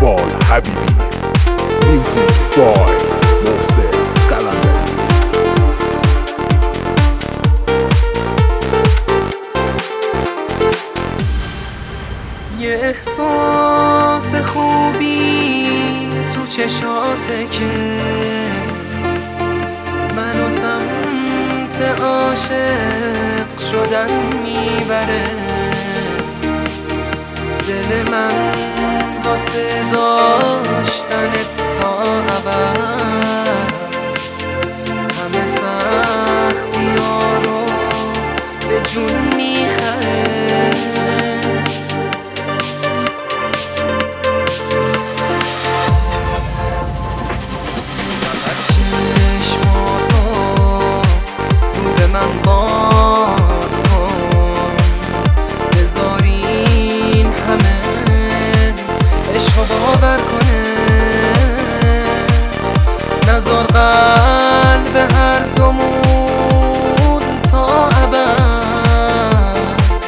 اقبال حبیبی. میوزیک بای محسن قلندری. یه احساس خوبی تو چشاته که منو سمت عاشق شدن میبره. دل من واسه داشتنت تا ابد همه سختی‌ها رو به جون میخره. فقط چشماتو رو به من باز کن، بذار این همه عشقو باور کنه. نذار قلب هر دومون تا ابد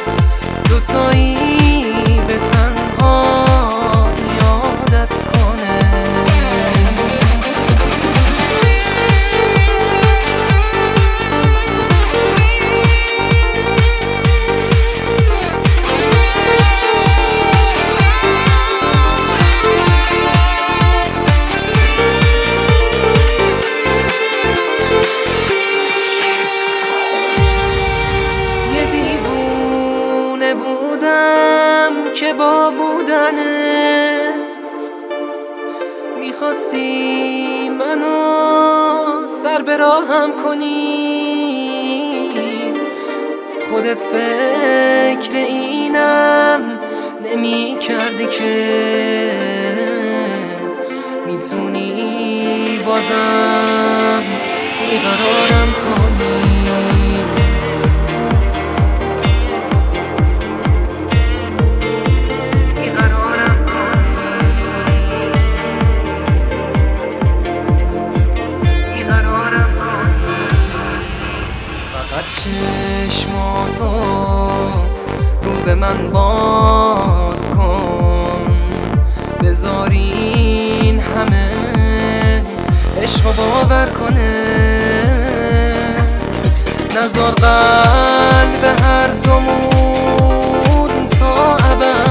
دوتایی به تنها یادت کنه. بودم که با بودنت میخواستی منو سر به راهم کنی. خودت فکر اینم نمی کردی که میتونی بازم بیقرارم کنی. چشماتو رو به من باز کن، بذار این همه عشقو باور کنه. نذار قلب هر دومون تا ابد